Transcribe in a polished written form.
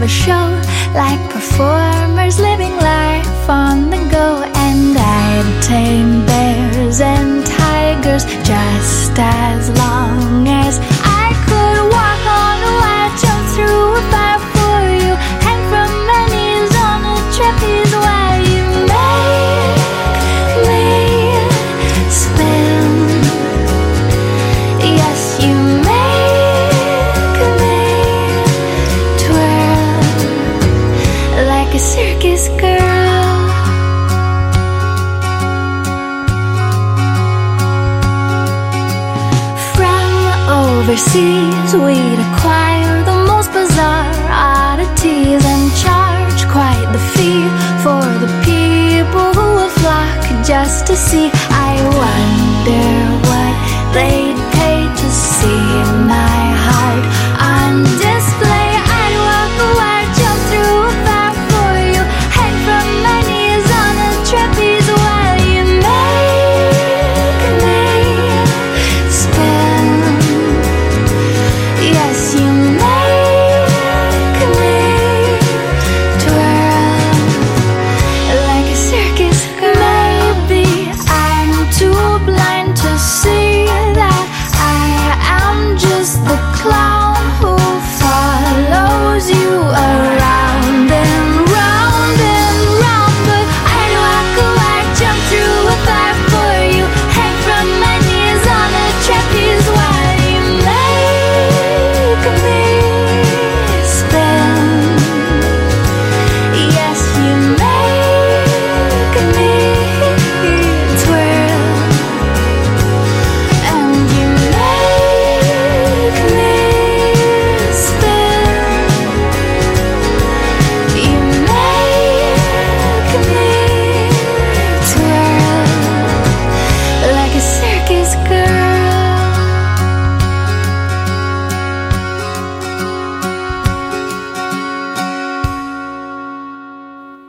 a show, like performers living life on the go. And I'd tame bears and tigers just as long as I could walk on a wire, jump through a fire for you, hang from my knees on a trapeze while you make me spin. Yes, you make me twirl like a circus girl. Overseas, we'd acquire